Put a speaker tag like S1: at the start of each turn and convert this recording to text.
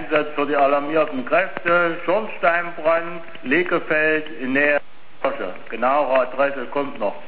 S1: Einsatz für die alarmierten Kräfte, Schornsteinbrand, Legefeld in Nähe der Kirche. Genauere Adresse kommt noch.